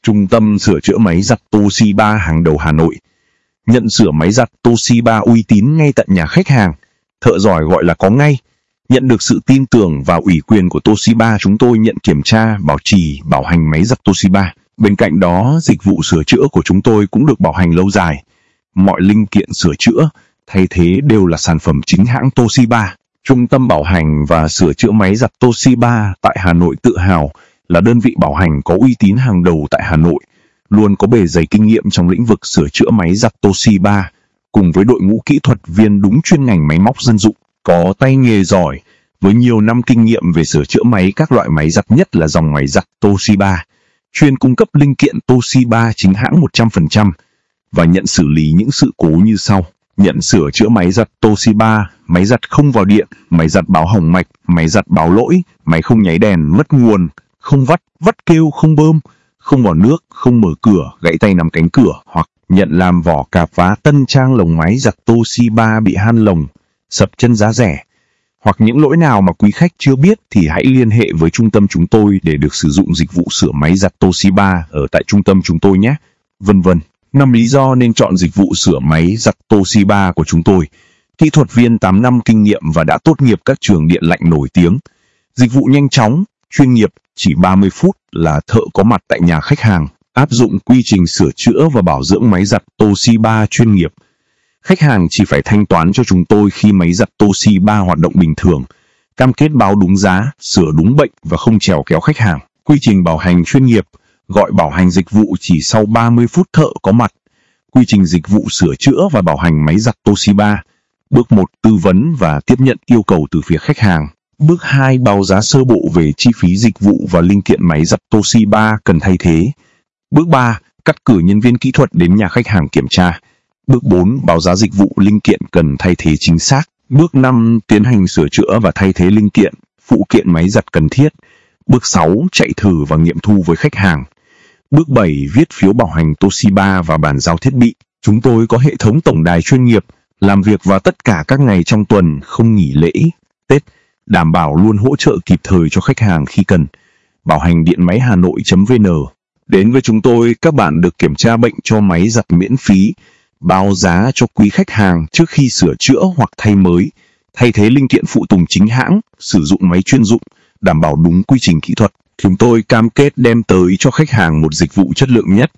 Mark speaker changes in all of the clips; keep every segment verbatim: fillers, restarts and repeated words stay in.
Speaker 1: Trung tâm sửa chữa máy giặt Toshiba hàng đầu Hà Nội. Nhận sửa máy giặt Toshiba uy tín ngay tận nhà khách hàng. Thợ giỏi gọi là có ngay. Nhận được sự tin tưởng và ủy quyền của Toshiba, chúng tôi nhận kiểm tra, bảo trì, bảo hành máy giặt Toshiba. Bên cạnh đó, dịch vụ sửa chữa của chúng tôi cũng được bảo hành lâu dài. Mọi linh kiện sửa chữa, thay thế đều là sản phẩm chính hãng Toshiba. Trung tâm bảo hành và sửa chữa máy giặt Toshiba tại Hà Nội tự hào là đơn vị bảo hành có uy tín hàng đầu tại Hà Nội, luôn có bề dày kinh nghiệm trong lĩnh vực sửa chữa máy giặt Toshiba, cùng với đội ngũ kỹ thuật viên đúng chuyên ngành máy móc dân dụng, có tay nghề giỏi, với nhiều năm kinh nghiệm về sửa chữa máy các loại máy giặt, nhất là dòng máy giặt Toshiba, chuyên cung cấp linh kiện Toshiba chính hãng một trăm phần trăm và nhận xử lý những sự cố như sau. Nhận sửa chữa máy giặt Toshiba, máy giặt không vào điện, máy giặt báo hỏng mạch, máy giặt báo lỗi, máy không nháy đèn, mất nguồn, không vắt, vắt kêu không bơm, không bỏ nước, không mở cửa, gãy tay nắm cánh cửa, hoặc nhận làm vỏ cạp vá tân trang lồng máy giặt Toshiba bị han lồng, sập chân giá rẻ. Hoặc những lỗi nào mà quý khách chưa biết thì hãy liên hệ với trung tâm chúng tôi để được sử dụng dịch vụ sửa máy giặt Toshiba ở tại trung tâm chúng tôi nhé. Vân vân. năm lý do nên chọn dịch vụ sửa máy giặt Toshiba của chúng tôi. Kỹ thuật viên tám năm kinh nghiệm và đã tốt nghiệp các trường điện lạnh nổi tiếng. Dịch vụ nhanh chóng, chuyên nghiệp, chỉ ba mươi phút là thợ có mặt tại nhà khách hàng. Áp dụng quy trình sửa chữa và bảo dưỡng máy giặt Toshiba chuyên nghiệp. Khách hàng chỉ phải thanh toán cho chúng tôi khi máy giặt Toshiba hoạt động bình thường. Cam kết báo đúng giá, sửa đúng bệnh và không chèo kéo khách hàng. Quy trình bảo hành chuyên nghiệp. Gọi bảo hành dịch vụ chỉ sau ba mươi phút thợ có mặt. Quy trình dịch vụ sửa chữa và bảo hành máy giặt Toshiba. Bước một. Tư vấn và tiếp nhận yêu cầu từ phía khách hàng. Bước hai. Báo giá sơ bộ về chi phí dịch vụ và linh kiện máy giặt Toshiba cần thay thế. Bước ba. Cắt cử nhân viên kỹ thuật đến nhà khách hàng kiểm tra. Bước bốn. Báo giá dịch vụ linh kiện cần thay thế chính xác. Bước năm. Tiến hành sửa chữa và thay thế linh kiện, phụ kiện máy giặt cần thiết. Bước sáu. Chạy thử và nghiệm thu với khách hàng. Bước bảy. Viết phiếu bảo hành Toshiba và bàn giao thiết bị. Chúng tôi có hệ thống tổng đài chuyên nghiệp, làm việc vào tất cả các ngày trong tuần, không nghỉ lễ, Tết, đảm bảo luôn hỗ trợ kịp thời cho khách hàng khi cần. Bảo hành điện máy Hà Nội.vn. Đến với chúng tôi, các bạn được kiểm tra bệnh cho máy giặt miễn phí, báo giá cho quý khách hàng trước khi sửa chữa hoặc thay mới, thay thế linh kiện phụ tùng chính hãng, sử dụng máy chuyên dụng, đảm bảo đúng quy trình kỹ thuật. Chúng tôi cam kết đem tới cho khách hàng một dịch vụ chất lượng nhất.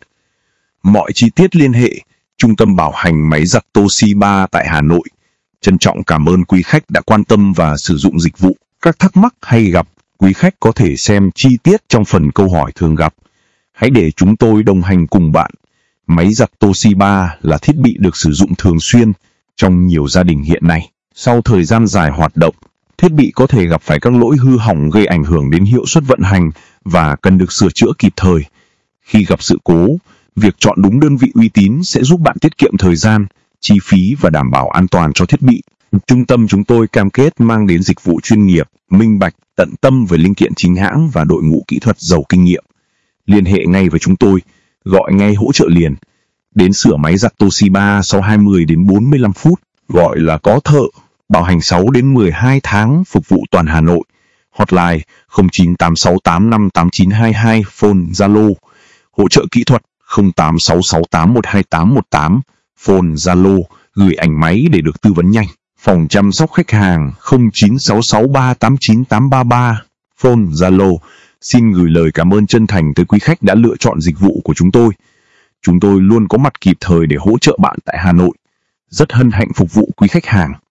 Speaker 1: Mọi chi tiết liên hệ, Trung tâm bảo hành máy giặt Toshiba tại Hà Nội. Trân trọng cảm ơn quý khách đã quan tâm và sử dụng dịch vụ. Các thắc mắc hay gặp, quý khách có thể xem chi tiết trong phần câu hỏi thường gặp. Hãy để chúng tôi đồng hành cùng bạn. Máy giặt Toshiba là thiết bị được sử dụng thường xuyên trong nhiều gia đình hiện nay. Sau thời gian dài hoạt động, thiết bị có thể gặp phải các lỗi hư hỏng gây ảnh hưởng đến hiệu suất vận hành và cần được sửa chữa kịp thời. Khi gặp sự cố, việc chọn đúng đơn vị uy tín sẽ giúp bạn tiết kiệm thời gian, chi phí và đảm bảo an toàn cho thiết bị. Trung tâm chúng tôi cam kết mang đến dịch vụ chuyên nghiệp, minh bạch, tận tâm với linh kiện chính hãng và đội ngũ kỹ thuật giàu kinh nghiệm. Liên hệ ngay với chúng tôi, gọi ngay hỗ trợ liền. Đến sửa máy giặt Toshiba sau hai mươi đến bốn mươi lăm phút, gọi là có thợ. Bảo hành sáu đến mười hai tháng, phục vụ toàn Hà Nội. Hotline không chín tám sáu tám năm tám chín hai hai, phone Zalo. Hỗ trợ kỹ thuật không tám sáu sáu tám một hai tám một tám, phone Zalo. Gửi ảnh máy để được tư vấn nhanh. Phòng chăm sóc khách hàng không chín sáu sáu ba tám chín tám ba ba, phone Zalo. Xin gửi lời cảm ơn chân thành tới quý khách đã lựa chọn dịch vụ của chúng tôi. Chúng tôi luôn có mặt kịp thời để hỗ trợ bạn tại Hà Nội. Rất hân hạnh phục vụ quý khách hàng.